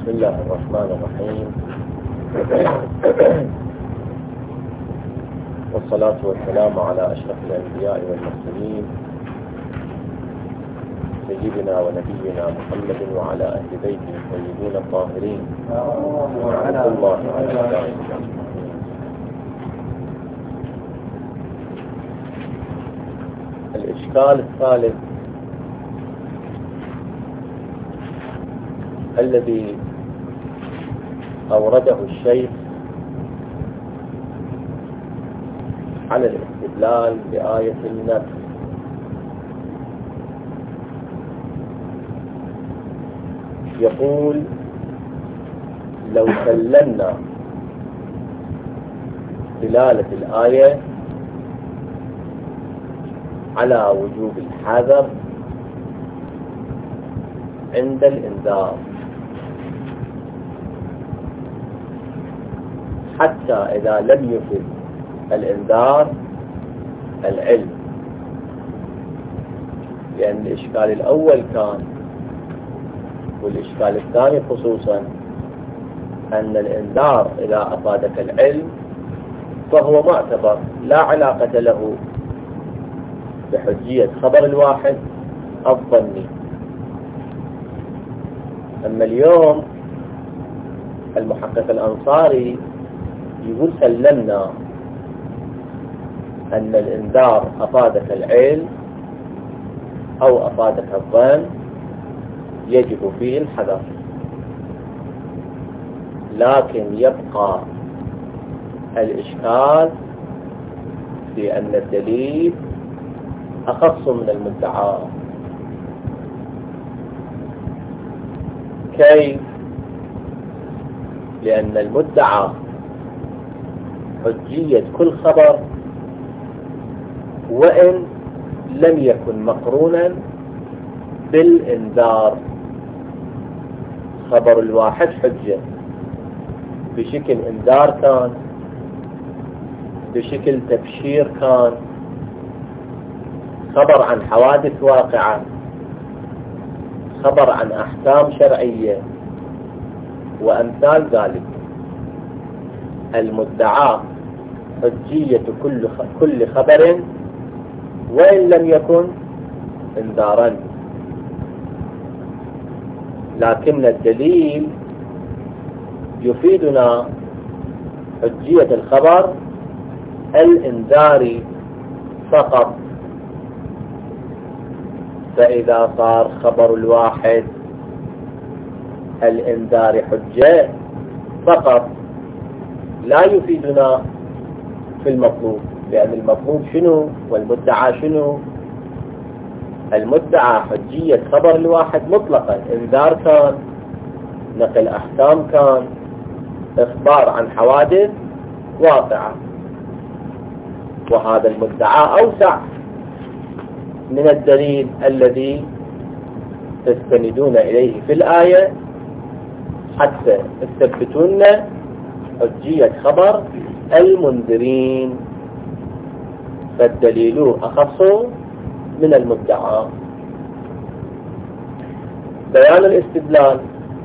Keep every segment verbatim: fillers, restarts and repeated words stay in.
بسم الله الرحمن الرحيم. والصلاة والسلام على أشرف الأنبياء والمرسلين سيدنا ونبينا محمد وعلى أهل بيته الطيبين الطاهرين ورحمة الله على الإشكال الثالث الذي أورده الشيخ على الاستدلال بآية النفس، يقول: لو سلمنا دلالة الآية على وجوب الحذر عند الإنذار حتى إذا لم يفد الإنذار العلم، لأن الإشكال الأول كان والإشكال الثاني خصوصا أن الإنذار إذا أفادك العلم فهو معتبر لا علاقة له بحجية خبر الواحد الظني. أما اليوم المحقق الأنصاري يقول سلمنا أن الإنذار أفادك العلم أو أفادك الظن يجب فيه الحذر، لكن يبقى الإشكال في أن الدليل أخص من المدعى. كيف؟ لأن المدعى حجية كل خبر وإن لم يكن مقرونا بالإنذار. خبر الواحد حجة بشكل إنذار كان، بشكل تبشير كان، خبر عن حوادث واقعة، خبر عن أحكام شرعية وأمثال ذلك. المدعى حجية كل كل خبر وإن لم يكن انذارا، لكن الدليل يفيدنا حجية الخبر الإنذاري فقط. فإذا صار خبر الواحد الإنذار حجة فقط لا يفيدنا في المطلوب، لأن المطلوب شنو والمدعى شنو؟ المدعى حجية خبر الواحد مطلقا، إنذار كان، نقل أحكام كان، إخبار عن حوادث واقعة، وهذا المدعى أوسع من الدليل الذي تستندون إليه في الآية حتى تثبتون حجية خبر المنذرين، فالدليل أخص من المدعى. بيان الاستدلال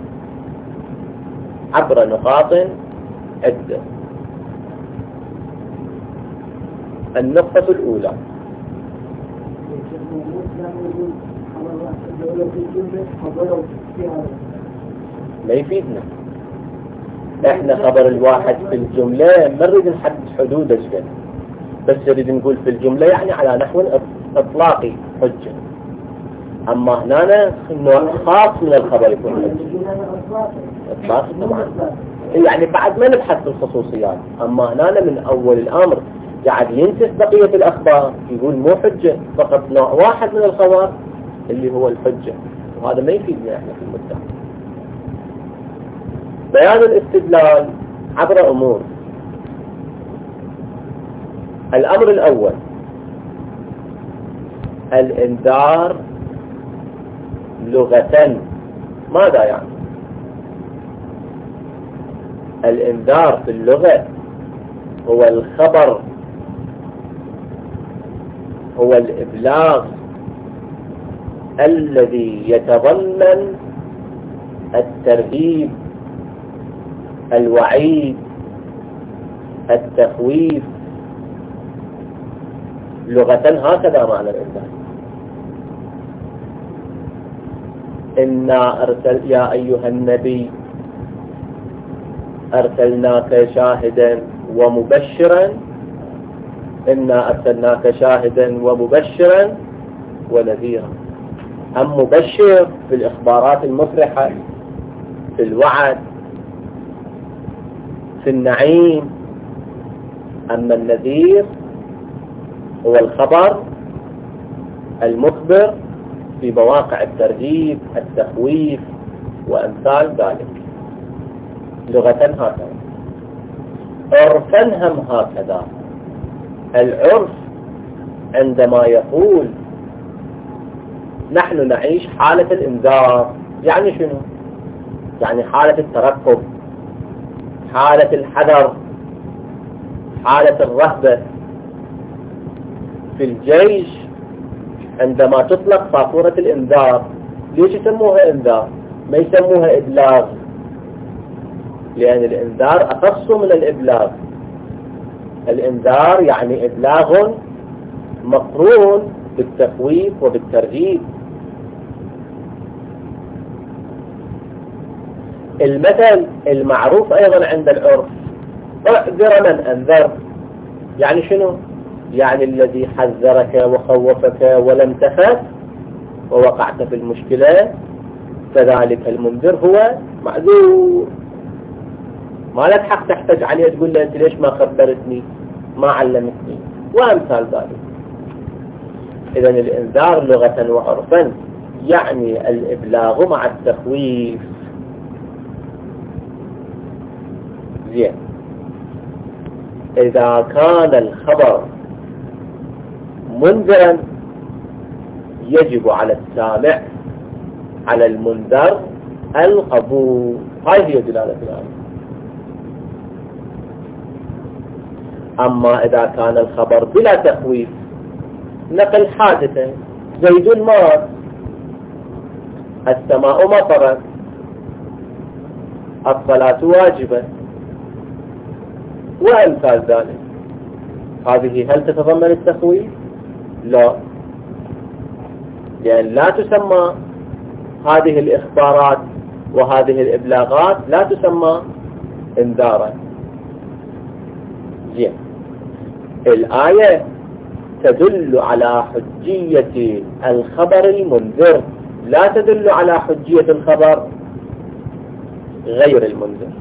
عبر نقاط عدة. النقطة الأولى: ما يفيدنا احنا خبر الواحد في الجملة، ما نريد نحدد حدود الجملة، بس نريد نقول في الجملة يعني على نحو اطلاقي حجة. اما هنا نوع خاص من الخبر يكون حجة اطلاقي طبعا، يعني بعد ما نبحث في الخصوصيات. اما هنا من اول الامر قاعد ينسف بقية الاخبار، يقول مو حجة، فقط نوع واحد من الخبر اللي هو الحجة، وهذا ما يفيدنا احنا في المدة. بيان الاستدلال عبر امور. الامر الاول: الانذار لغة ماذا يعني؟ الانذار في اللغة هو الخبر، هو الإبلاغ الذي يتضمن الترهيب الوعيد، التخويف. لغة هكذا معنى الإنذار. إنا أرسل يا أيها النبي أرسلناك شاهدا ومبشرا، إنا أرسلناك شاهدا ومبشرا ونذيرا. أم مبشر في الإخبارات المفرحة، في الوعد، في النعيم. أما النذير هو الخبر المخبر في مواقع الترهيب، التخويف وأمثال ذلك. لغة هكذا، عرفا هم هكذا. العرف عندما يقول نحن نعيش حالة الإنذار، يعني شنو؟ يعني حالة الترقب، حالة الحذر، حالة الرهبة. في الجيش عندما تطلق صافورة الإنذار، ليش يسموها إنذار؟ ما يسموها إبلاغ، لأن الإنذار أخص من الإبلاغ. الإنذار يعني إبلاغ مقرون بالتخويف وبالترهيب. المثل المعروف أيضا عند العرف، اعذر من أنذر، يعني شنو؟ يعني الذي حذرك وخوفك ولم تخف ووقعت في المشكلة، كذلك المنذر هو معذور. ما لك حق تحتاج عليه تقول له أنت ليش ما خبرتني، ما علمتني، وأمثال ذلك. إذن الإنذار لغة وعرفا يعني الإبلاغ مع التخويف. زين. إذا كان الخبر منذرا يجب على السامع على المنذر القبول. هاي هي دلالة الآية. أما إذا كان الخبر بلا تخويف، نقل حادثة، زيد مات، السماء مطرت، الصلاة واجبة وأمثال ذلك، هذه هل تتضمن التخويف؟ لا، لأن لا تسمى هذه الإخبارات وهذه الإبلاغات لا تسمى إنذارا. زين. الآية تدل على حجية الخبر المنذر، لا تدل على حجية الخبر غير المنذر.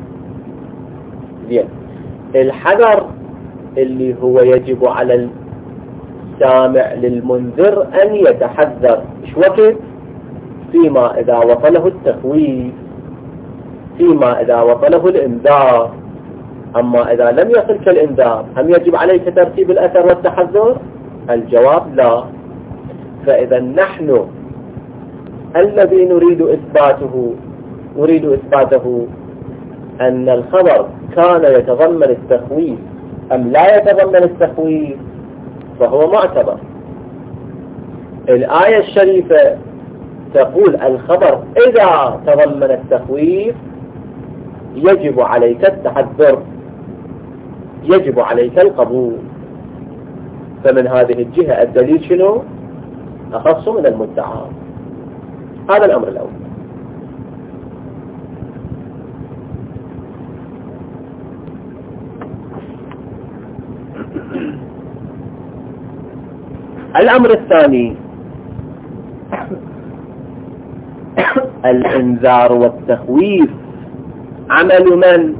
زين. الحذر اللي هو يجب على السامع للمنذر أن يتحذر. إيش وقت؟ فيما إذا وصله التخويف، فيما إذا وصله الإنذار. أما إذا لم يصلك الإنذار هم يجب عليك ترتيب الأثر والتحذر؟ الجواب لا. فإذا نحن الذي نريد إثباته نريد إثباته أن الخبر كان يتضمن التخويف أم لا يتضمن التخويف، فهو معتبر. الآية الشريفة تقول الخبر إذا تضمن التخويف يجب عليك التحذر، يجب عليك القبول. فمن هذه الجهة الدليل شنو؟ أخص من المدعى. هذا الأمر الأول. الأمر الثاني، الإنذار والتخويف عمل من؟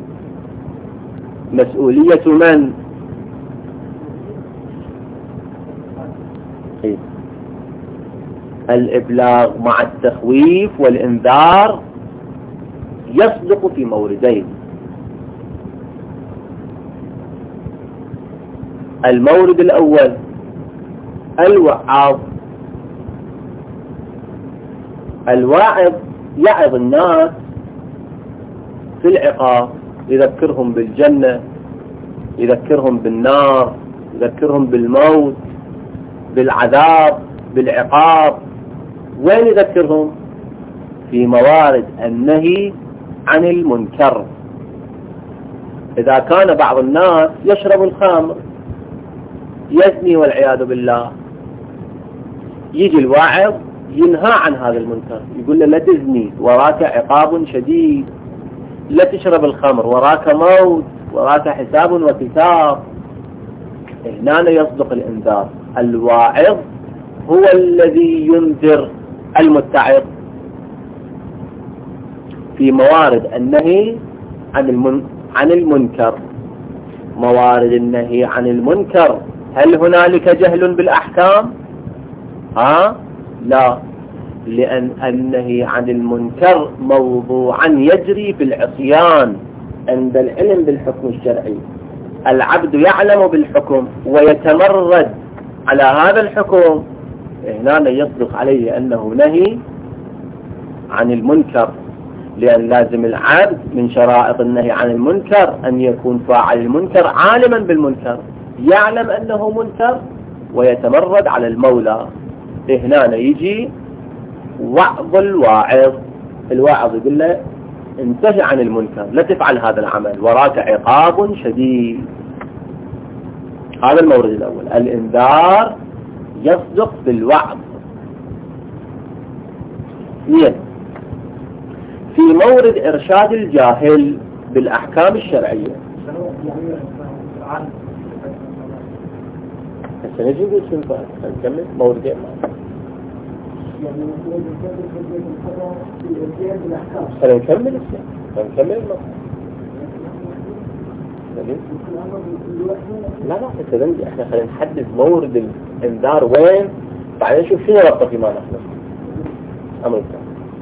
مسؤولية من؟ الإبلاغ مع التخويف والإنذار يصدق في موردين. المورد الأول الوعاظ. الواعظ يعظ الناس في العقاب، يذكرهم بالجنة، يذكرهم بالنار، يذكرهم بالموت، بالعذاب، بالعقاب. وين يذكرهم؟ في موارد النهي عن المنكر إذا كان بعض الناس يشرب الخمر يزني والعياذ بالله، يجي الواعظ ينهى عن هذا المنكر، يقول له لا تزني وراك عقاب شديد، لا تشرب الخمر وراك موت، وراك حساب وكتاب. هنا يصدق الإنذار. الواعظ هو الذي ينذر المتعظ في موارد النهي عن المن... عن المنكر. موارد النهي عن المنكر، هل هنالك جهل بالأحكام؟ ها؟ لا، لأن النهي عن المنكر موضوعا يجري في العصيان عند العلم بالحكم الشرعي. العبد يعلم بالحكم ويتمرد على هذا الحكم، هنا يصدق عليه أنه نهي عن المنكر، لأن لازم العبد من شرائط النهي عن المنكر أن يكون فاعل المنكر عالما بالمنكر، يعلم أنه منكر ويتمرد على المولى. هنا يجي وعظ الواعظ، الواعظ يقول له انتهي عن المنكر، لا تفعل هذا العمل، وراك عقاب شديد. هذا المورد الأول. الإنذار يصدق بالوعظ. اثنين، في مورد إرشاد الجاهل بالأحكام الشرعية. هسه نجي نقول شنو بعد، نكمل موردين. خلينا نكمل الشيء، نكمل المصدر. لا لا حتى احنا خلينا نحدد مورد الانذار وين، بعدين نشوف شنو ربطه فيما نحن. أمريكا.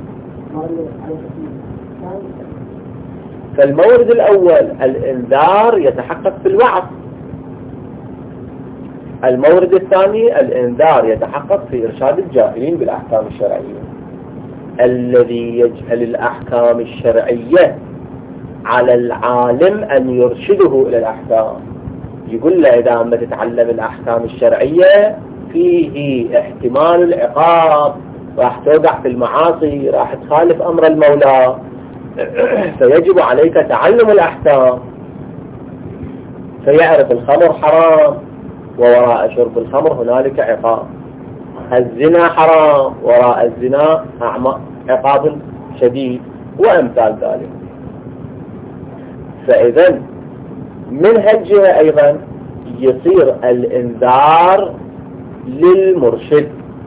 فالمورد الأول الإنذار يتحقق في الوعظ. المورد الثاني الإنذار يتحقق في إرشاد الجاهلين بالأحكام الشرعية. الذي يجهل الأحكام الشرعية على العالم أن يرشده إلى الأحكام. يقول له إذا ما تتعلم الأحكام الشرعية فيه احتمال العقاب، راح توقع في المعاصي، راح تخالف أمر المولى، فيجب عليك تعلم الأحكام. فيعرف الخمر حرام ووراء شرب الخمر هنالك عقاب، الزنا حرام وراء الزنا عقاب شديد، وأمثال ذلك. فإذا من هالجهة أيضا يصير الإنذار للمرشد،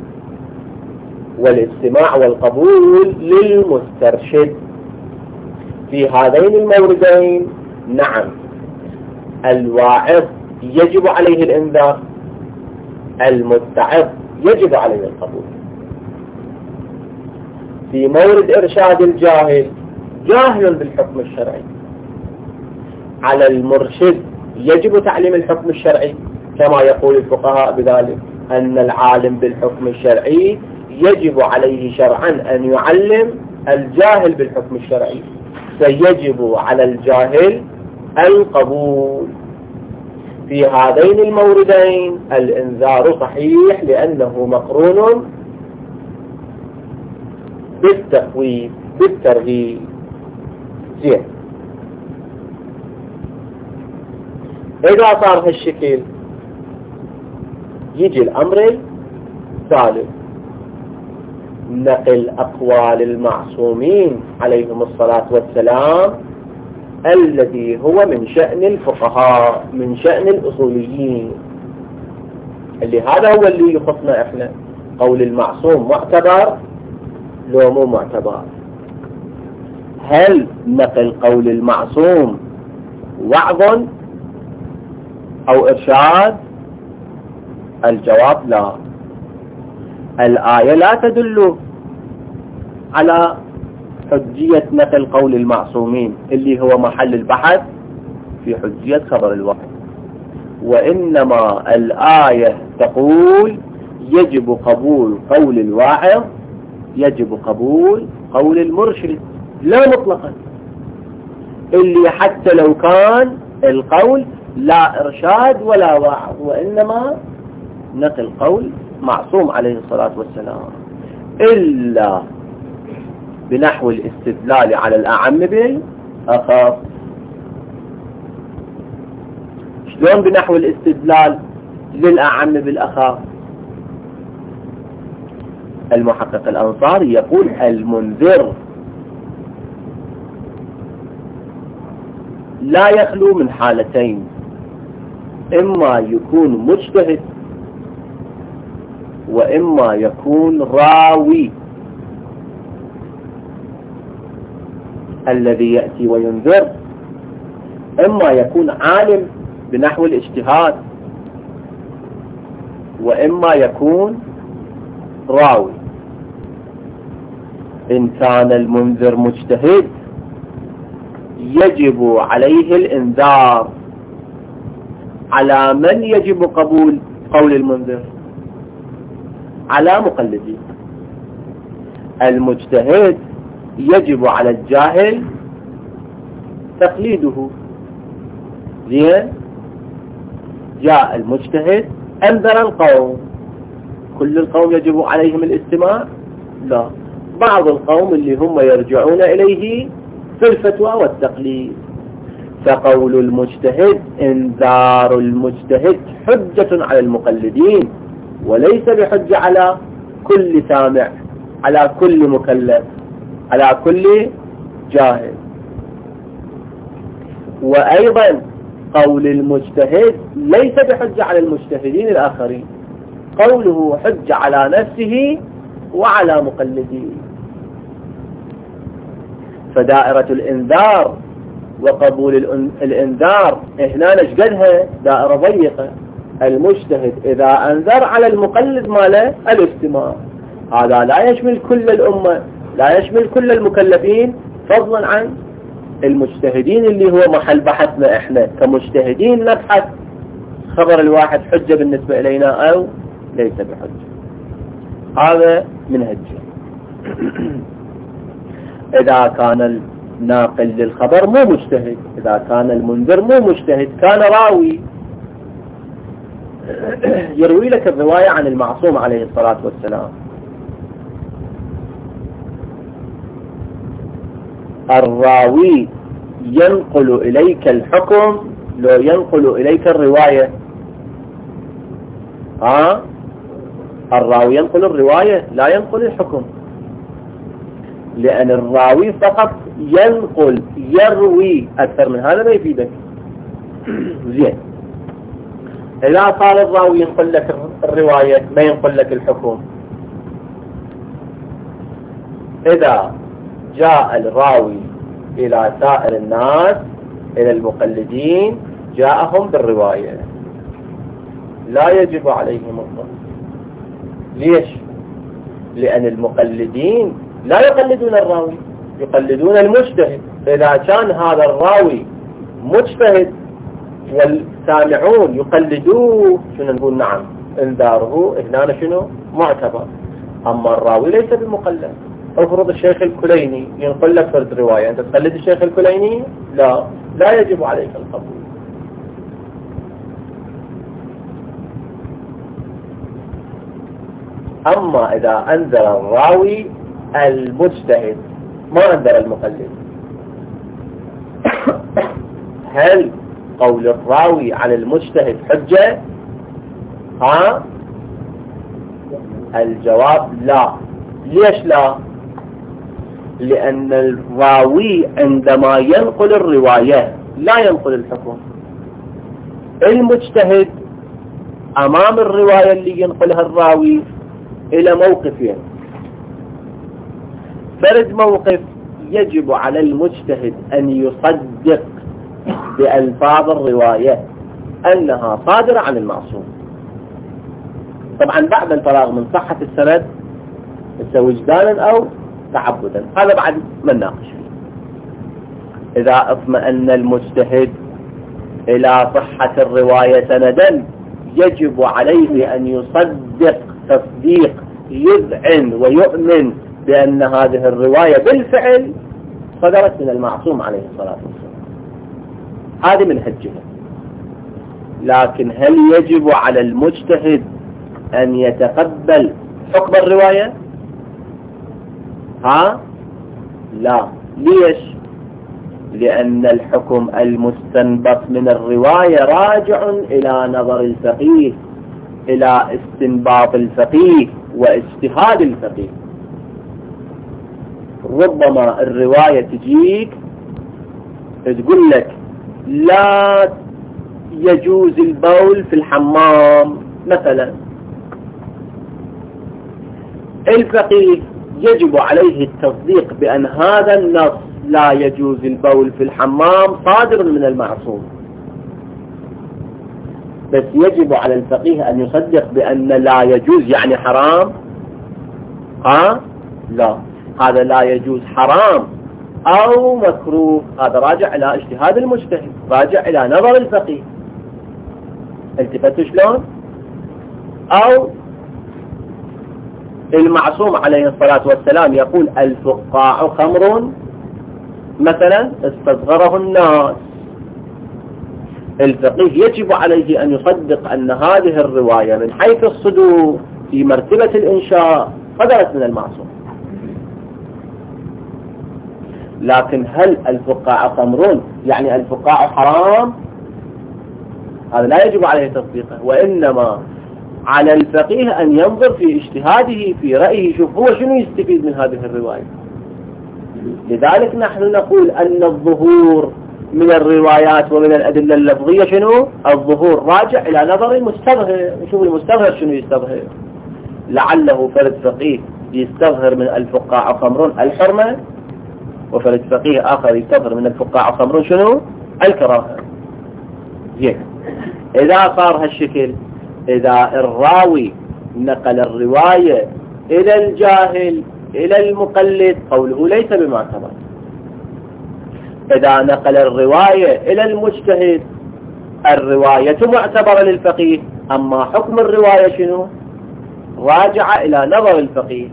والاستماع والقبول للمسترشد. في هذين الموردين نعم الواعظ يجب عليه الإنذار، المتعظ يجب عليه القبول. في مورد إرشاد الجاهل، جاهل بالحكم الشرعي، على المرشد يجب تعليم الحكم الشرعي، كما يقول الفقهاء بذلك أن العالم بالحكم الشرعي يجب عليه شرعا أن يعلم الجاهل بالحكم الشرعي، فيجب على الجاهل القبول. في هذين الموردين الإنذار صحيح لأنه مقرون بالتخويف بالترغيب. زين، إذا صار هالشكل يجي الأمر الثالث، نقل أقوال المعصومين عليهم الصلاة والسلام الذي هو من شأن الفقهاء، من شأن الأصوليين، اللي هذا هو اللي يخصنا إحنا. قول المعصوم معتبر لو مو معتبر؟ هل نقل قول المعصوم وعظ أو إرشاد؟ الجواب لا. الآية لا تدل على حجية نقل قول المعصومين اللي هو محل البحث في حجية خبر الوحي، وإنما الآية تقول يجب قبول قول الواعظ، يجب قبول قول المرشد، لا مطلقا، اللي حتى لو كان القول لا إرشاد ولا وعظ، وإنما نقل قول معصوم عليه الصلاة والسلام، إلا بنحو الاستدلال على الأعم بالأخف. شلون بنحو الاستدلال للأعم بالأخف؟ المحقق الأنصاري يقول المنذر لا يخلو من حالتين، إما يكون مجتهد وإما يكون راوي. الذي يأتي وينذر إما يكون عالم بنحو الاجتهاد وإما يكون راوي. إن كان المنذر مجتهد يجب عليه الإنذار. على من يجب قبول قول المنذر؟ على مقلدين. المجتهد يجب على الجاهل تقليده. زين، جاء المجتهد أنذر القوم، كل القوم يجب عليهم الاستماع؟ لا، بعض القوم اللي هم يرجعون إليه في الفتوى والتقليد. فقول المجتهد انذار المجتهد حجة على المقلدين وليس بحجة على كل سامع، على كل مكلف، على كل جاهل. وأيضا قول المجتهد ليس بحجة على المجتهدين الآخرين، قوله حجة على نفسه وعلى مقلديه. فدائرة الإنذار وقبول الإنذار هنا نشقدها دائرة ضيقة. المجتهد إذا أنذر على المقلد ماله الاستماع، هذا لا يشمل كل الأمة، لا يشمل كل المكلفين، فضلا عن المجتهدين اللي هو محل بحثنا احنا كمجتهدين نبحث خبر الواحد حجة بالنسبة إلينا أو ليس بحجة. هذا منهجه. إذا كان الناقل للخبر مو مجتهد، إذا كان المنذر مو مجتهد، كان راوي يروي لك الرواية عن المعصوم عليه الصلاة والسلام. الراوي ينقل إليك الحكم لو ينقل إليك الرواية. ها؟ الراوي ينقل الرواية لا ينقل الحكم، لأن الراوي فقط ينقل يروي، أكثر من هذا ما يفيدك. زين، إذا صار الراوي ينقل لك الرواية ما ينقل لك الحكم، إذا جاء الراوي إلى سائر الناس إلى المقلدين جاءهم بالرواية لا يجب عليهم الظن. ليش؟ لأن المقلدين لا يقلدون الراوي، يقلدون المجتهد. إذا كان هذا الراوي مجتهد والسامعون يقلدوه شنو نقول؟ نعم، انذاره هنا شنو معتبر. أما الراوي ليس بمقلد. افرض الشيخ الكليني ينقل لك فرد رواية، أنت تقلد الشيخ الكليني؟ لا، لا يجب عليك القبول. أما إذا أنذر الراوي المجتهد ما أنذر المقلد، هل قول الراوي على المجتهد حجة؟ ها؟ الجواب لا. ليش لا؟ لأن الراوي عندما ينقل الرواية لا ينقل الحكم. المجتهد أمام الرواية اللي ينقلها الراوي إلى موقفين. فرد موقف يجب على المجتهد أن يصدق بألفاظ الرواية أنها صادرة عن المعصوم، طبعا بعد الفراغ من صحة السند وجدانا أو تعبدا، هذا بعد ما نناقش فيه. إذا اطمأن المجتهد إلى صحة الرواية سندا يجب عليه أن يصدق تصديق يذعن ويؤمن بأن هذه الرواية بالفعل صدرت من المعصوم عليه الصلاة والسلام. هذه منهجها. لكن هل يجب على المجتهد أن يتقبل حكم الرواية؟ ها؟ لا. ليش؟ لأن الحكم المستنبط من الرواية راجع إلى نظر الفقيه، إلى استنباط الفقيه واجتهاد الفقيه. ربما الرواية تجيك تقول لك لا يجوز البول في الحمام مثلا، الفقيه يجب عليه التصديق بأن هذا النص لا يجوز البول في الحمام صادر من المعصوم، بس يجب على الفقيه أن يصدق بأن لا يجوز يعني حرام. ها لا، هذا لا يجوز حرام أو مكروه، هذا راجع إلى اجتهاد المجتهد، راجع إلى نظر الفقيه. التفتوا شلون؟ أو المعصوم عليه الصلاة والسلام يقول الفقاع خمر مثلا استصغره الناس، الفقيه يجب عليه أن يصدق أن هذه الرواية من حيث الصدور في مرتبة الإنشاء صدرت من المعصوم. لكن هل الفقاع خمرون يعني الفقاع حرام؟ هذا لا يجب عليه تصديقه، وإنما على الفقيه أن ينظر في اجتهاده في رأيه، شوف هو شنو يستفيد من هذه الرواية. لذلك نحن نقول أن الظهور من الروايات ومن الأدلة اللفظية شنو؟ الظهور راجع إلى نظر المستظهر. شوف المستظهر شنو يستظهر، لعله فرد فقيه يستظهر من الفقاع خمرون الحرمة، وفرد فقيه آخر يستظهر من الفقاع خمرون شنو؟ الكراهة. زين، إذا صار هالشكل، إذا الراوي نقل الرواية إلى الجاهل إلى المقلد قوله ليس بمعتبر، إذا نقل الرواية إلى المجتهد الرواية معتبرة للفقيه، أما حكم الرواية شنو؟ راجع إلى نظر الفقيه.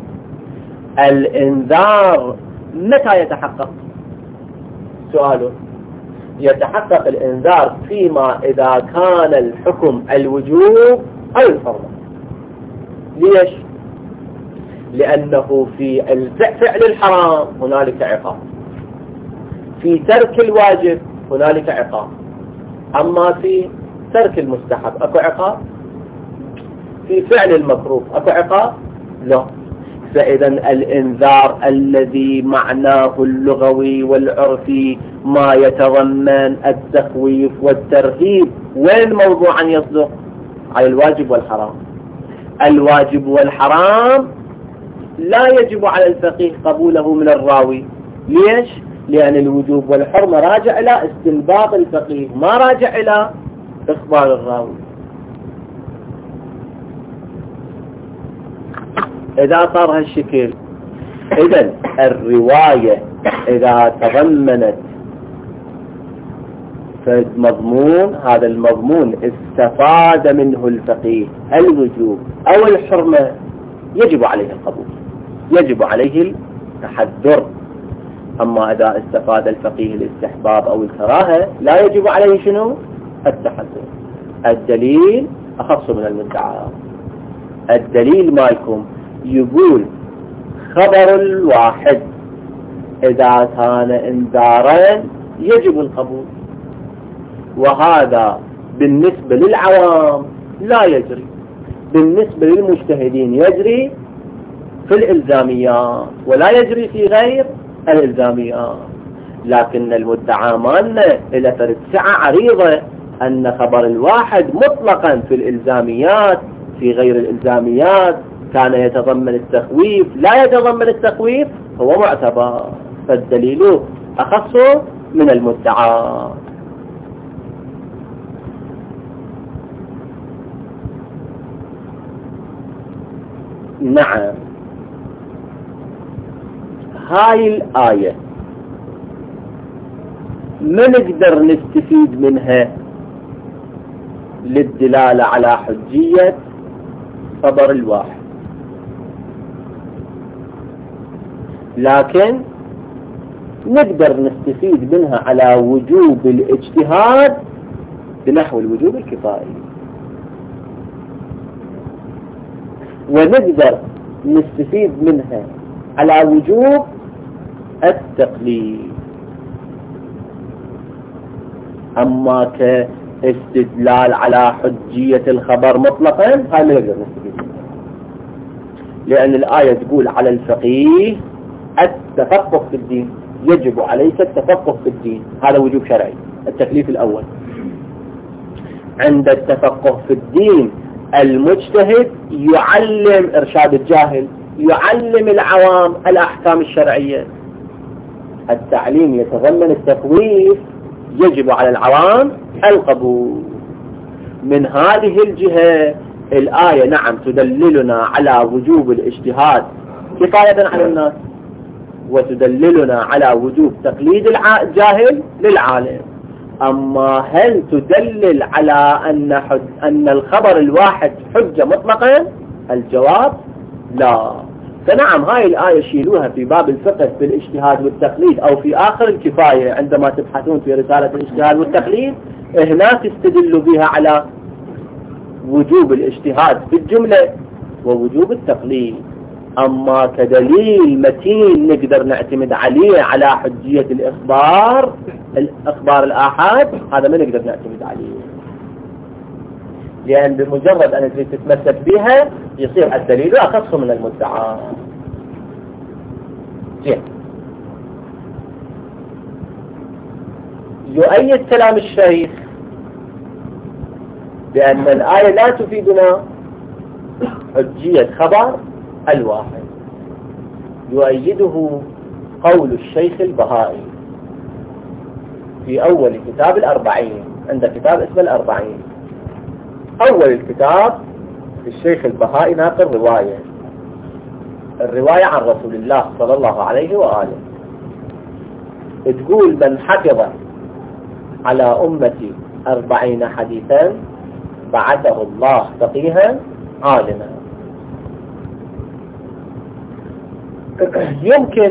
الإنذار متى يتحقق؟ سؤاله يتحقق الإنذار فيما إذا كان الحكم الوجوب أو الفرض. ليش؟ لأنه في فعل الحرام هنالك عقاب، في ترك الواجب هنالك عقاب، أما في ترك المستحب أكو عقاب؟ في فعل المكروه أكو عقاب؟ لا. فإذا الإنذار الذي معناه اللغوي والعرفي ما يتضمن التخويف والترهيب وين موضوعا يصدق؟ على الواجب والحرام. الواجب والحرام لا يجب على الفقيه قبوله من الراوي. ليش؟ لأن الوجوب والحرمة راجع إلى استنباط الفقيه، ما راجع إلى إخبار الراوي. إذا صار هالشكل، إذن الرواية إذا تضمنت مضمون، هذا المضمون استفاد منه الفقيه الوجوب أو الحرمة، يجب عليه القبول، يجب عليه التحذر. أما إذا استفاد الفقيه الاستحباب أو الكراهة لا يجب عليه شنو؟ التحذر. الدليل أخص من المدعى. الدليل مالكم يقول خبر الواحد إذا كان انذارا يجب القبول، وهذا بالنسبة للعوام لا يجري، بالنسبة للمجتهدين يجري في الإلزاميات ولا يجري في غير الإلزاميات. لكن المدعى مالنا إلى فرد سعة عريضة أن خبر الواحد مطلقا في الإلزاميات، في غير الإلزاميات كان يتضمن التخويف لا يتضمن التخويف هو معتبر، فالدليل أخص من المدعى. نعم، هاي الآية ما نقدر نستفيد منها للدلالة على حجية خبر الواحد، لكن نقدر نستفيد منها على وجوب الاجتهاد بنحو الوجوب الكفائي، ونقدر نستفيد منها على وجوب التقليد. أما كاستدلال على حجية الخبر مطلقا هذا لا نقدر نستفيد، لأن الآية تقول على الفقيه التفقه في الدين، يجب عليك التفقه في الدين، هذا وجوب شرعي التكليف الأول. عند التفقه في الدين المجتهد يعلم إرشاد الجاهل، يعلم العوام الأحكام الشرعية. التعليم يتضمن التكويف، يجب على العوام القبول. من هذه الجهة الآية نعم تدللنا على وجوب الاجتهاد كفاية على الناس، وتدللنا على وجوب تقليد الجاهل للعالم. أما هل تدلل على أن, أن الخبر الواحد حجة مطلقا؟ الجواب لا. فنعم هاي الآية شيلوها في باب الفقه في الاجتهاد والتقليد، أو في آخر الكفاية عندما تبحثون في رسالة الاجتهاد والتقليد، هناك استدلوا بها على وجوب الاجتهاد في الجملة ووجوب التقليد. أما كدليل متين نقدر نعتمد عليه على حجية الإخبار، الأخبار الآحاد، هذا ما نقدر نعتمد عليه، لأن بمجرد أن تريد تتمسك بها يصير الدليل أخص من المدعى. زين، يؤيد كلام الشيخ بأن الآية لا تفيدنا حجية خبر الواحد. يؤيده قول الشيخ البهائي في أول كتاب الأربعين، عند كتاب اسمه الأربعين. أول الكتاب الشيخ البهائي ناقل رواية، الرواية عن رسول الله صلى الله عليه وآله، تقول من حفظ على أمتي أربعين حديثا بعثه الله فقيها عالما. يمكن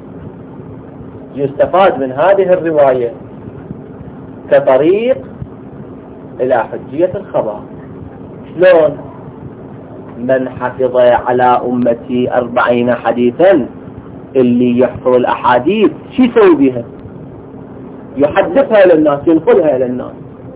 يستفاد من هذه الرواية كطريق إلى حجية الخبر. شلون؟ من حفظ على أمتي أربعين حديثا، اللي يحفظ الأحاديث شو يسوي بها؟ يحدثها للناس، ينقلها للناس.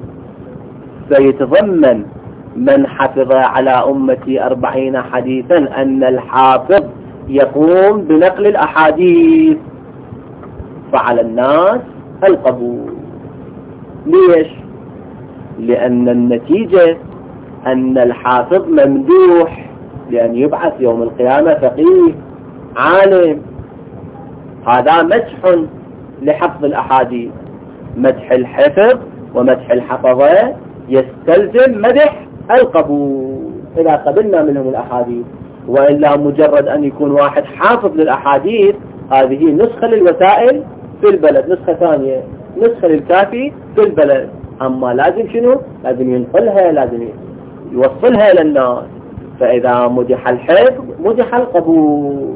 فيتضمن من حفظ على أمتي أربعين حديثا أن الحافظ يقوم بنقل الأحاديث، فعلى الناس القبول. ليش؟ لأن النتيجة أن الحافظ ممدوح، لأن يبعث يوم القيامة فقيه عالم. هذا مدح لحفظ الأحاديث. مدح الحفظ ومدح الحفظة يستلزم مدح القبول إذا قبلنا منهم الأحاديث. وإلا مجرد أن يكون واحد حافظ للأحاديث، هذه نسخة للوسائل في البلد، نسخة ثانية نسخة للكافي في البلد. أما لازم شنو؟ لازم ينقلها، لازم يوصلها للناس. فإذا مدح الحفظ مدح القبول.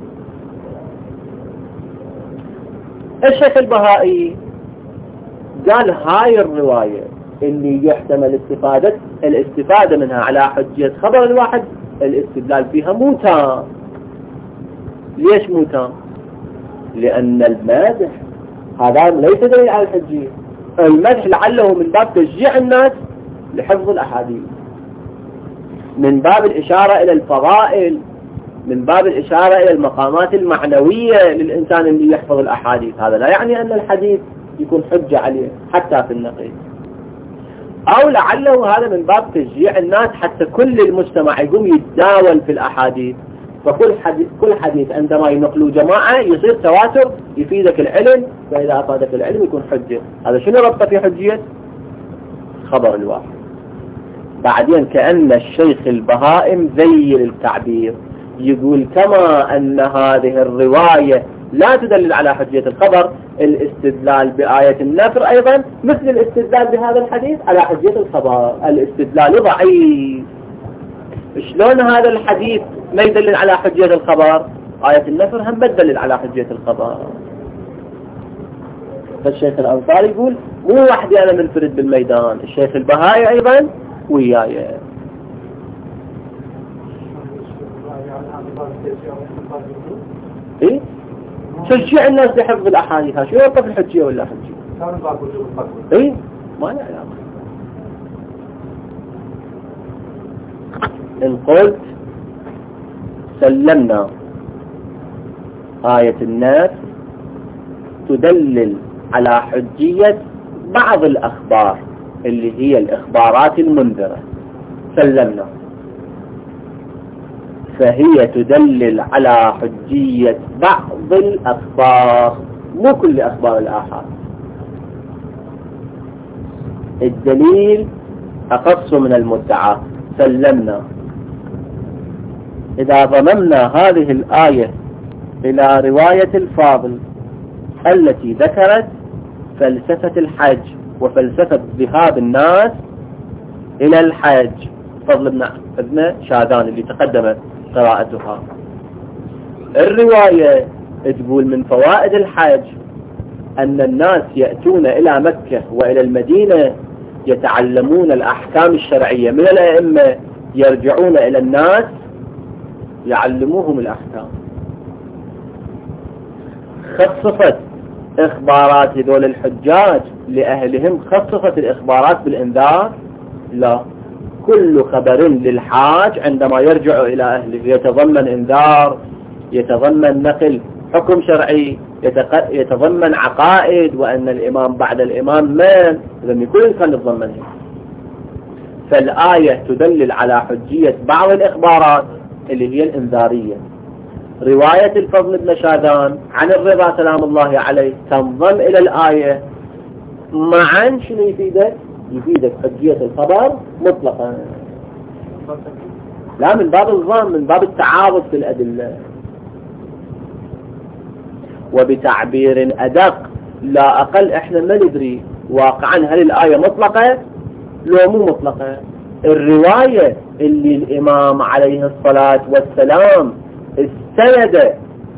الشيخ البهائي قال هاي الرواية اللي يحتمل استفادة الاستفادة منها على حجية خبر الواحد، الاستدلال فيها مو تام. ليش مو تام؟ لأن المدح هذا ليس دليل على الحجية. المدح لعله من باب تشجيع الناس لحفظ الأحاديث، من باب الإشارة إلى الفضائل، من باب الإشارة إلى المقامات المعنوية للإنسان اللي يحفظ الأحاديث. هذا لا يعني أن الحديث يكون حجة عليه حتى في النقل. أو لعله هذا من باب تشجيع الناس حتى كل المجتمع يقوم يتداول في الأحاديث. فكل حديث كل حديث عندما ينقلوا جماعة يصير تواتر، يفيدك العلم، فإذا أفادك العلم يكون حجة. هذا شنو ربطه في حجية خبر الواحد؟ بعدين كأن الشيخ البهائم ذيل التعبير، يقول كما أن هذه الرواية لا تدلل على حجية الخبر، الاستدلال بآية النفر أيضا مثل الاستدلال بهذا الحديث على حجية الخبر. الاستدلال ضعيف. شلون هذا الحديث ما يدلل على حجية الخبر؟ آية النفر هم تدلل على حجية الخبر. فالشيخ الأنصاري يقول مو وحدي أنا منفرد بالميدان، الشيخ البهائي أيضا وياي. إيه؟ تشجيع الناس لحفظ الأحاديث، شو يوقف الحجية ولا حجية؟ إيه؟ ما له علاقة. إن قلت سلمنا آية النفس تدلل على حجية بعض الأخبار اللي هي الإخبارات المنذرة، سلمنا، فهي تدلل على حجية بعض الأخبار مو كل أخبار الآحاد. الدليل أخص من المدعى، سلمنا. إذا ضممنا هذه الآية إلى رواية الفاضل التي ذكرت فلسفة الحج وفلسفة ذهاب الناس إلى الحج، فضل ابن ابن شاذان اللي تقدم قراءتها، الرواية تقول من فوائد الحج أن الناس يأتون إلى مكة وإلى المدينة يتعلمون الأحكام الشرعية من الأئمة، يرجعون إلى الناس يعلموهم الأحكام. خصصت إخبارات هذول الحجاج لأهلهم، خصصت الإخبارات بالإنذار؟ لا، كل خبر للحاج عندما يرجع إلى أهله يتضمن إنذار، يتضمن نقل حكم شرعي، يتضمن عقائد، وأن الإمام بعد الإمام من لم يكن كان يتضمنه. فالآية تدلل على حجية بعض الإخبارات اللي هي الإنذارية. رواية الفضل بن شاذان عن الرضا سلام الله عليه تنضم إلى الآية معا. شنو يفيدك؟ يفيدك حجية الخبر مطلقا، لا من باب الظن، من باب التعارض في الأدلة. وبتعبير أدق لا أقل، إحنا ما ندري واقعا هل الآية مطلقة لو مو مطلقة. الرواية اللي الإمام عليه الصلاة والسلام استند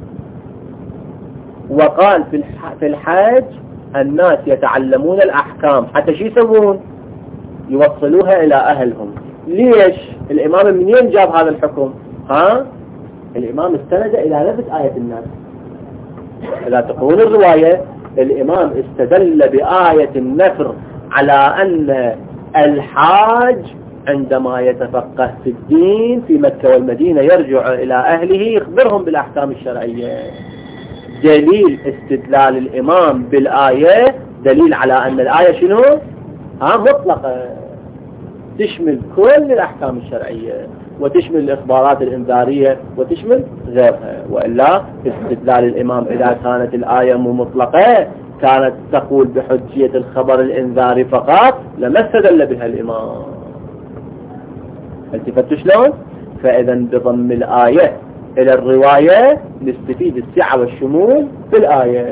وقال في الحج الناس يتعلمون الأحكام، حتى شو يسوون؟ يوصلوها إلى أهلهم. ليش؟ الإمام منين جاب هذا الحكم؟ ها؟ الإمام استند إلى نفس آية الناس. إذا تقول الرواية الإمام استدل بآية النفر على أن الحاج عندما يتفقه في الدين في مكة والمدينة يرجع إلى أهله يخبرهم بالأحكام الشرعية. دليل استدلال الإمام بالآية دليل على أن الآية شنو؟ ها مطلقة، تشمل كل الأحكام الشرعية وتشمل الإخبارات الإنذارية وتشمل غيرها. وإلا استدلال الإمام إذا كانت الآية مو مطلقة كانت تقول بحجية الخبر الإنذاري فقط لما استدل بها الإمام. التفتوا شلون؟ فإذا بضم الآية إلى الرواية نستفيد السعة والشمول في الآية.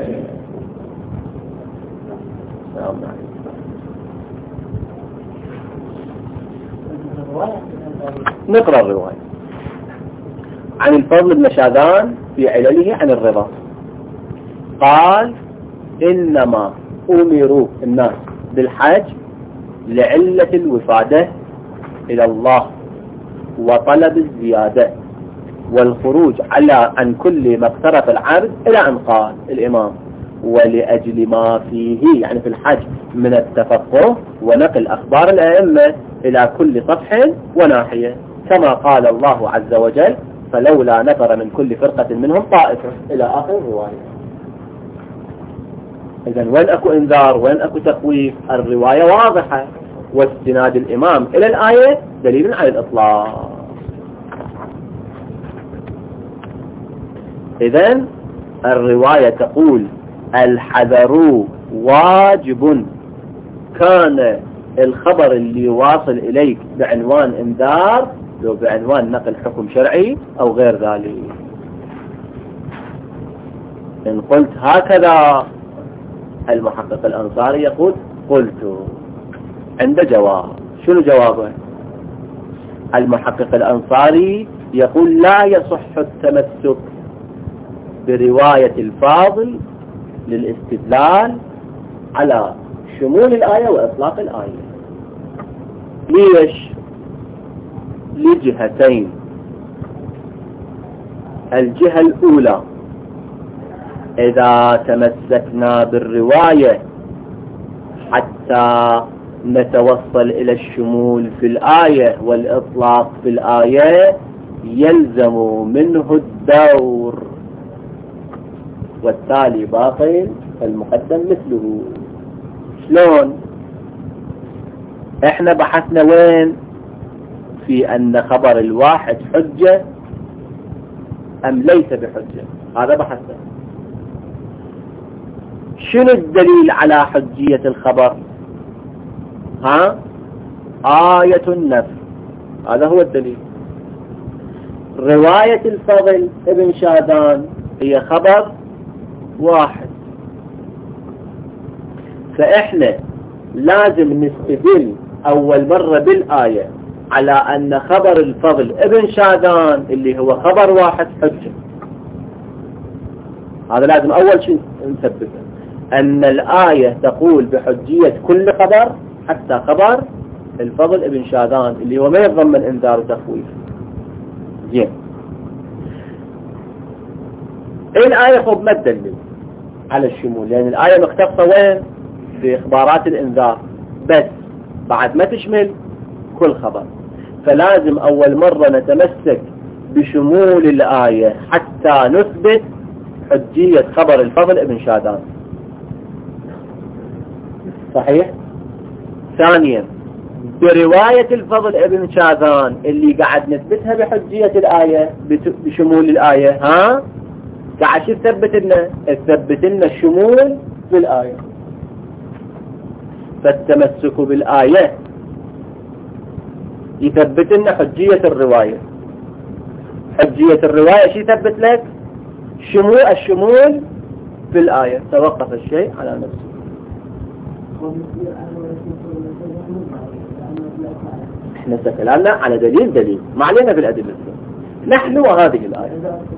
السلام عليكم. نقرأ الرواية عن الفضل بن شاذان في علله عن الرضا قال: إنما أمروا الناس بالحج لعلة الوفادة إلى الله وطلب الزيادة والخروج على عن كل ما اقترف العبد، إلى أن قال الإمام: ولأجل ما فيه يعني في الحج من التفقه ونقل أخبار الأئمة إلى كل صفح وناحية، كما قال الله عز وجل: فلولا نفر من كل فرقة منهم طائفة، إلى آخر الرواية. إذن وين أكو إنذار وين أكو تخويف؟ الرواية واضحة، واستناد الإمام إلى الآية دليل على الإطلاق. إذن الرواية تقول: الحذر واجب، كان الخبر اللي واصل إليك بعنوان إنذار لو بعنوان نقل حكم شرعي أو غير ذلك. إن قلت هكذا المحقق الأنصاري يقول: قلت. عند جواب. شنو جوابه؟ المحقق الأنصاري يقول: لا يصح التمسك برواية الفاضل للاستدلال على شمول الآية وإطلاق الآية. ليش؟ لجهتين. الجهة الأولى: إذا تمسكنا بالرواية حتى نتوصل إلى الشمول في الآية والإطلاق في الآية يلزم منه الدور، والتالي باطل فالمقدم مثله. شلون؟ احنا بحثنا وين؟ في أن خبر الواحد حجة أم ليس بحجة، هذا بحثنا. شنو الدليل على حجية الخبر؟ ها؟ آية النفي، هذا هو الدليل. رواية الفضل ابن شاذان هي خبر واحد، فإحنا لازم نستدل أول مرة بالآية على أن خبر الفضل ابن شاذان اللي هو خبر واحد حجة. هذا لازم أول شيء نثبته، أن الآية تقول بحجية كل خبر حتى خبر الفضل ابن شاذان اللي هو ما يتضمن انذار وتخويف. زين، الآية خب ما تدلل على الشمول، لأن الآية مختصة وين؟ في إخبارات الإنذار بس، بعد ما تشمل كل خبر. فلازم أول مرة نتمسك بشمول الآية حتى نثبت حجية خبر الفضل ابن شاذان. صحيح؟ ثانيا، برواية الفضل ابن شاذان اللي قاعد نثبتها بحجية الآية بشمول الآية، ها؟ قاعد شو تثبت لنا؟ تثبت لنا الشمول في الآية. فالتمسك بالآية يثبت لنا حجية الرواية. حجية الرواية شو يثبت لك؟ شمول الشمول في الآية. توقف الشيء على نفسه. احنا سكلنا على دليل دليل، ما علينا بالأدلة. نحن وهذه الآية.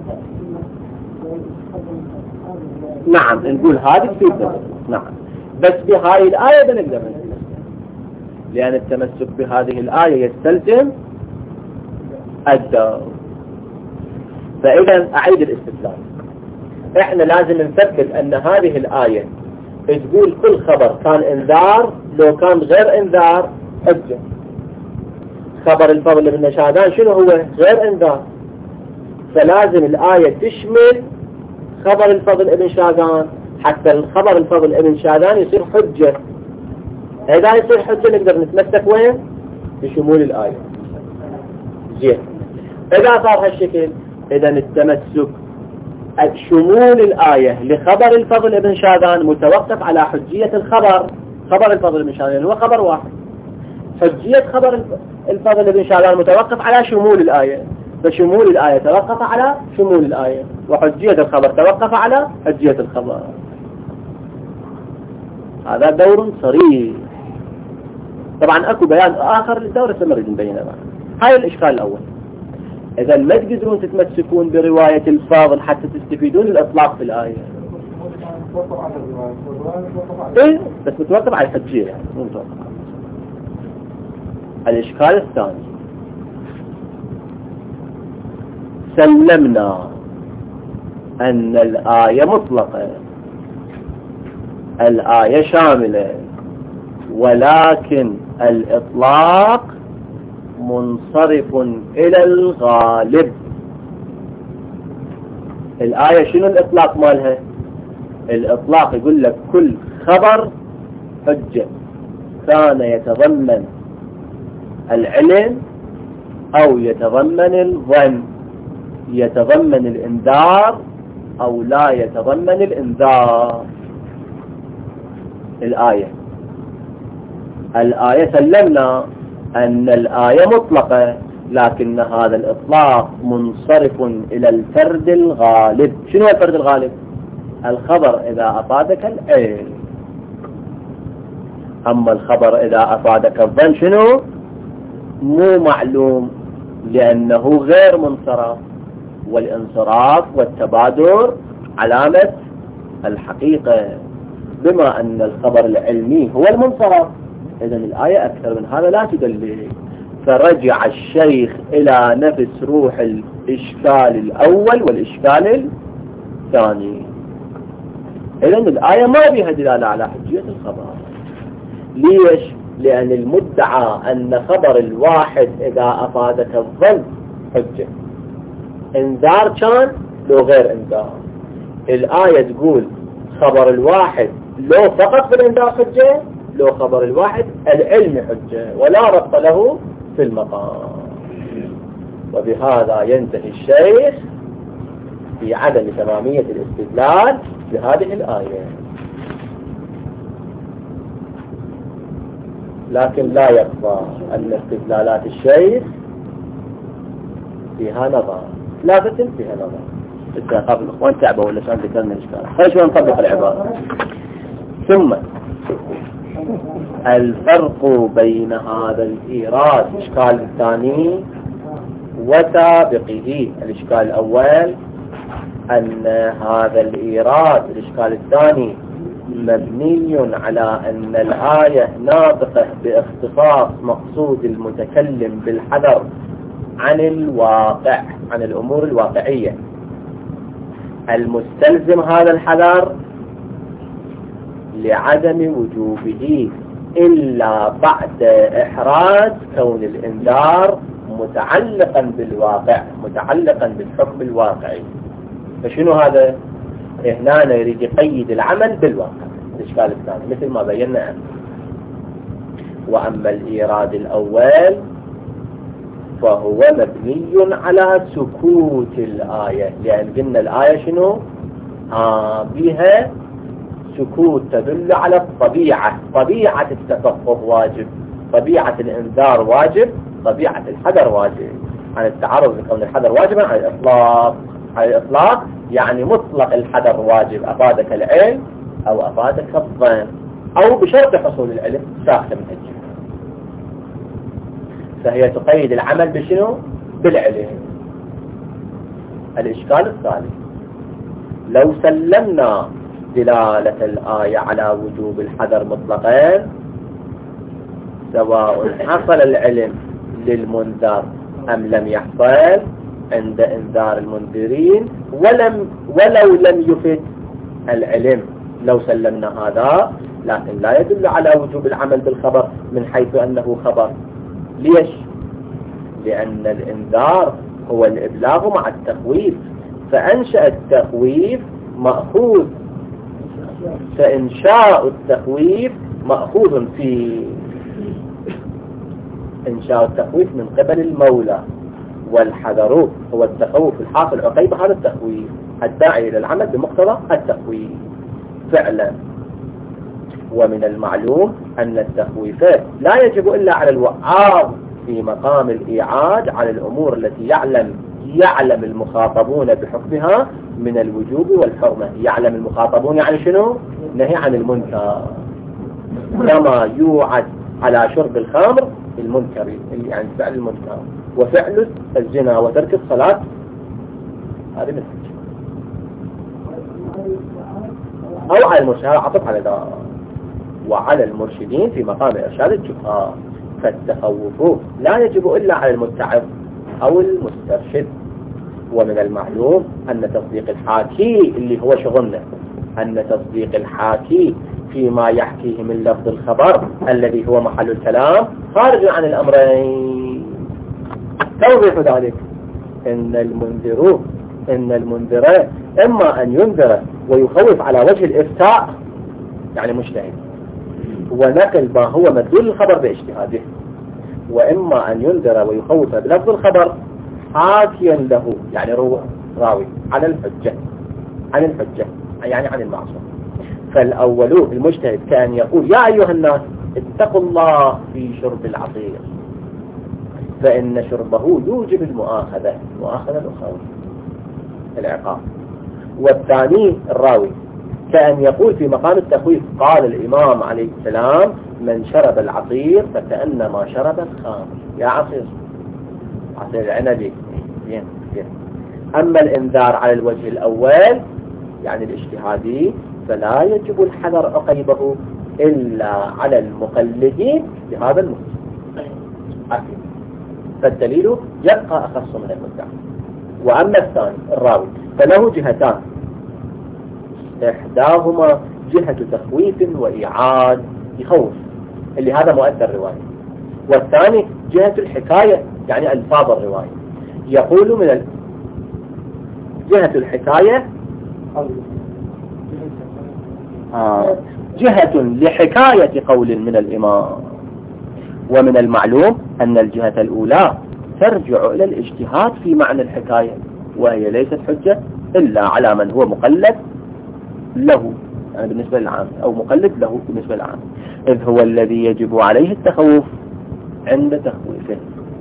نعم، نقول هذه تفيد دليل. نعم، بس بهاي الآية بنقدر نتمسك، لأن التمسك بهذه الآية يستلزم الدور. فإذا أعيد الاستدلال، احنا لازم نثبت أن هذه الآية تقول كل خبر كان انذار لو كان غير انذار حجة. خبر الفضل ابن شاذان شنو هو؟ غير انذار، فلازم الآية تشمل خبر الفضل ابن شاذان حتى الخبر الفضل ابن شاذان يصير حجة. إذا يصير حجة نقدر نتمسك وين؟ بشمول الآية. زين، إذا صار هالشكل إذا التمسك شمول الآية لخبر الفضل ابن شاذان متوقف على حجية الخبر. خبر الفضل ابن شاذان هو خبر واحد، حجية خبر الفضل ابن شاذان متوقف على شمول الآية، فشمول الآية توقف على شمول الآية، وحجية الخبر توقف على حجية الخبر. هذا دور صريح. طبعا اكو بيان آخر للدور سنريد نبينه. هاي الإشكال الأول. إذا ما تقدرون تتمسكون برواية الفاضل حتى تستفيدون الإطلاق في الآية. إيه بس متوقف على الحجية يعني مو متوقف. الإشكال الثاني، سلمنا أن الآية مطلقة، الآية شاملة، ولكن الإطلاق منصرف إلى الغالب. الآية شنو الإطلاق مالها؟ الإطلاق يقول لك كل خبر حجة كان يتضمن العلم أو يتضمن الظن، يتضمن الإنذار أو لا يتضمن الإنذار. الآية الآية سلمنا أن الآية مطلقة، لكن هذا الإطلاق منصرف إلى الفرد الغالب. شنو الفرد الغالب؟ الخبر إذا أفادك العلم، أما الخبر إذا أفادك الظن شنو؟ مو معلوم، لأنه غير منصرف، والانصراف والتبادر علامة الحقيقة، بما أن الخبر العلمي هو المنصرف. إذن الآية أكثر من هذا لا تدلل. فرجع الشيخ إلى نفس روح الإشكال الأول والإشكال الثاني. إذن الآية ما بها دلالة على حجية الخبر. ليش؟ لأن المدعى أن خبر الواحد إذا أفادك الظن حجة. انذار كان لو غير انذار. الآية تقول خبر الواحد لو فقط بالانذار حجة، لو خبر الواحد العلم حجة ولا ربط له في المقام. وبهذا ينتهي الشيخ في عدم تمامية الاستدلال بهذه الآية. لكن لا يخفى أن استدلالات الشيخ فيها نظر، ثلاثة فيها نظر. إذا قبل الإخوان تعبوا ولا شان ذكرنا الإشكال، خلينا شوي نطبق العبارة. ثم الفرق بين هذا الإيراد الإشكال الثاني وسابقه. الإشكال الأول أن هذا الإيراد الإشكال الثاني مبني على أن الآية ناطقة باختصاص مقصود المتكلم بالحذر عن الواقع، عن الأمور الواقعية المستلزم هذا الحذر لعدم وجوبه إلا بعد إحراز كون الإنذار متعلقا بالواقع، متعلقا بالحكم الواقعي. فشنو هذا؟ هنا يريد يقيد العمل بالواقع. الإشكال الثاني مثل ما بينا. وأما الإيراد الأول فهو مبني على سكوت الآية، لأن قلنا الآية شنو؟ آه بها سكوت تدل على الطبيعة. طبيعة التفقه واجب، طبيعة الإنذار واجب، طبيعة الحذر واجب. عن التعرض لكون الحذر واجبا على الإطلاق، على الإطلاق يعني مطلق الحذر واجب أفادك العلم أو أفادك الظن، أو بشرط حصول العلم ساخت من الجهة. فهي تقيد العمل بشنو؟ بالعلم. الإشكال الثالث لو سلمنا دلالة الآية على وجوب الحذر مطلقا سواء حصل العلم للمنذر أم لم يحصل عند انذار المنذرين، ولم ولو لم يفد العلم لو سلمنا هذا، لكن لا يدل على وجوب العمل بالخبر من حيث أنه خبر. ليش؟ لأن الإنذار هو الإبلاغ مع التخويف، فأنشأ التخويف مأخوذ، فإنشاء التخويف مأخوذ في إنشاء التخويف من قبل المولى، والحذر هو التخوف الحاصل عقيب هذا التخويف الداعي إلى العمل بمقتضى التخويف فعلا. ومن المعلوم أن التخويفات لا يجب إلا على الوعاظ في مقام الإيعاد على الأمور التي يعلم يعلم المخاطبون بحكمها من الوجوب والحرمة. يعلم المخاطبون يعني شنو؟ نهي عن المنكر، كما يوعد على شرب الخمر المنكر يعني فعل المنكر، وفعل الزنا وترك الصلاة هذه مثل، أو على المرشد عطف على ذا، وعلى المرشدين في مقام إرشاد الجهال. فالتخوف لا يجب إلا على المتعظ أو المسترشد. ومن المعلوم أن تصديق الحاكي اللي هو شغلنا، أن تصديق الحاكي فيما يحكيه من لفظ الخبر الذي هو محل الكلام خارج عن الأمرين. توضيح ذلك إن المنذر إن المنذر إما أن ينذر ويخوف على وجه الإفتاء يعني مجتهد ونقل ما هو مدلول الخبر باجتهاده، وإما أن ينذر ويخوف بلفظ الخبر حاكيا له يعني راوي عن الحجة عن الحجة يعني عن المعصوم. فالأول المجتهد كان يقول يا أيها الناس اتقوا الله في شرب العصير فإن شربه يوجب المؤاخذة مؤاخذة الأخوة العقاب. والثاني الراوي كان يقول في مقام التخويف قال الإمام عليه السلام من شرب العصير فكأنما شرب الخمر. يا عصير عصير العنبي زين زين. أما الإنذار على الوجه الأول يعني الاجتهادي فلا يجب الحذر عقيبه إلا على المقلدين بهذا المسلم، فالدليل يبقى أخص من المدعى. وأما الثاني الراوي فله جهتان، إحداهما جهة تخويف وإيعاد يخوف اللي هذا مؤثر رواية. والثاني جهة الحكاية يعني ألفاظ الرواية. يقول من ال... جهة الحكاية آه. جهة لحكاية قول من الإمام. ومن المعلوم أن الجهة الأولى ترجع إلى الاجتهاد في معنى الحكاية، وهي ليست حجة إلا على من هو مقلد له يعني بالنسبة للعام، أو مقلد له بالنسبة للعام، إذ هو الذي يجب عليه التخوف عند تخويفه.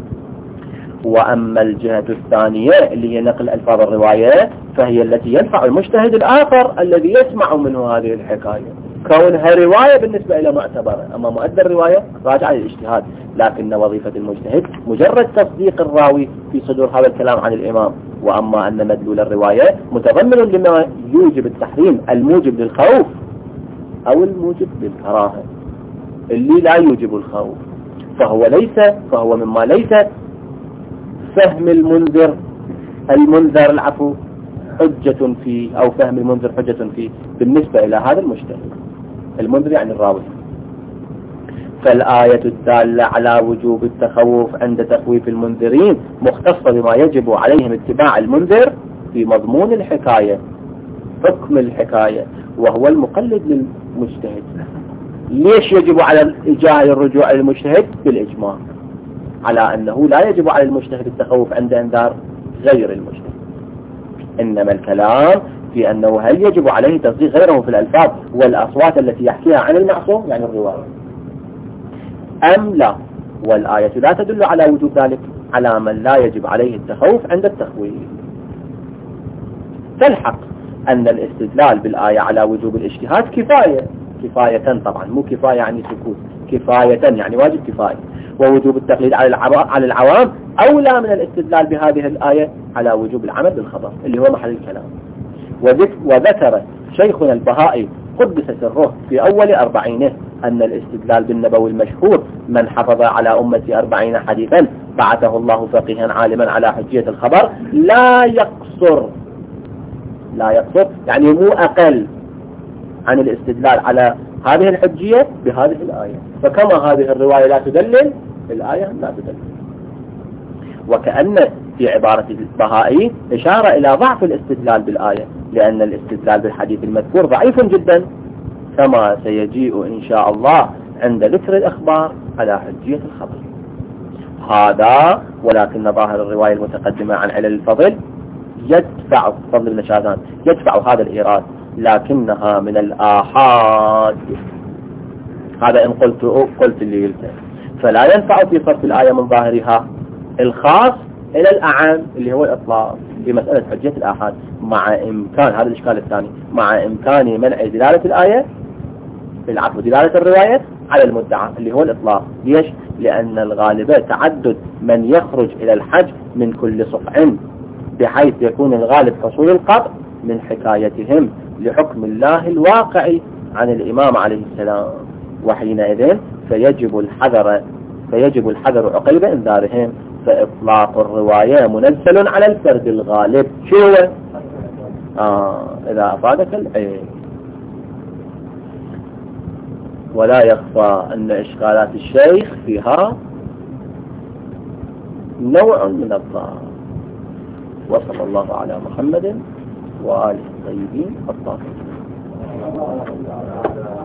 وأما الجهة الثانية اللي هي نقل ألفاظ الرواية فهي التي ينفع المجتهد الآخر الذي يسمع منه هذه الحكاية، كونها رواية بالنسبة إلى معتبرة. أما مؤدى الرواية راجع للاجتهاد، لكن وظيفة المجتهد مجرد تصديق الراوي في صدور هذا الكلام عن الإمام. وأما أن مدلول الرواية متضمن لما يوجب التحريم الموجب للخوف أو الموجب للكراهة اللي لا يوجب الخوف، فهو ليس فهو مما ليس فهم المنذر المنذر العفو حجة فيه، أو فهم المنذر حجة فيه بالنسبة إلى هذا المجتهد. المنذر يعني الراوي. فالآية الدالة على وجوب التخوف عند تخويف المنذرين مختصة بما يجب عليهم اتباع المنذر في مضمون الحكاية، حكم الحكاية، وهو المقلد للمجتهد. ليش يجب على الجاهل الرجوع للمجتهد؟ بالإجماع على أنه لا يجب على المجتهد التخوف عند انذار غير المجتهد، إنما الكلام في أنه هل يجب عليه تصديق غيره في الألفاظ والأصوات التي يحكيها عن المعصوم يعني الرواية أم لا. والآية لا تدل على وجوب ذلك على من لا يجب عليه التخوف عند التخويف. تلحق أن الاستدلال بالآية على وجوب الاجتهاد كفاية، كفاية طبعا مو كفاية يعني سكوت، كفاية يعني واجب كفاية. ووجوب التقليد على العوام أولى من الاستدلال بهذه الآية على وجوب العمل بالخبر اللي هو محل الكلام. وذكر شيخنا البهائي قدس سره في أول أربعينه أن الاستدلال بالنبوي المشهور من حفظ على أمتي أربعين حديثا بعثه الله فقيها عالما على حجية الخبر لا يقصر لا يقصر يعني مو أقل عن الاستدلال على هذه الحجية بهذه الآية. فكما هذه الرواية لا تدلل، الآية لا تدلل. وكأن في عبارة البهائي إشارة إلى ضعف الاستدلال بالآية، لأن الاستدلال بالحديث المذكور ضعيف جدا كما سيجيء إن شاء الله عند ذكر الأخبار على حجية الخبر. هذا ولكن ظاهر الرواية المتقدمة عن علل الفضل يدفع فضل بن شاذان يدفع هذا الإيراد، لكنها من الآحاد. هذا إن قلت قلت اللي قلته، فلا ينفع في صرف الآية من ظاهرها الخاص إلى الأعام اللي هو الإطلاق في مسألة حجية الآحاد، مع إمكان هذا الإشكال الثاني مع إمكان منع دلالة الآية بالعفو دلالة الرواية على المدعى اللي هو الإطلاق. ليش؟ لأن الغالب تعدد من يخرج إلى الحج من كل صقع، بحيث يكون الغالب حصول القطع من حكايتهم لحكم الله الواقعي عن الإمام عليه السلام، وحينئذ فيجب الحذر فيجب الحذر عقيب إنذارهم، فإطلاق الرواية منزل على الفرد الغالب. شو هو؟ آه إذا أفادك العين. ولا يخفى أن إشكالات الشيخ فيها نوع من الضعف. وصلى الله على محمد وآله الطيبين الطاهرين.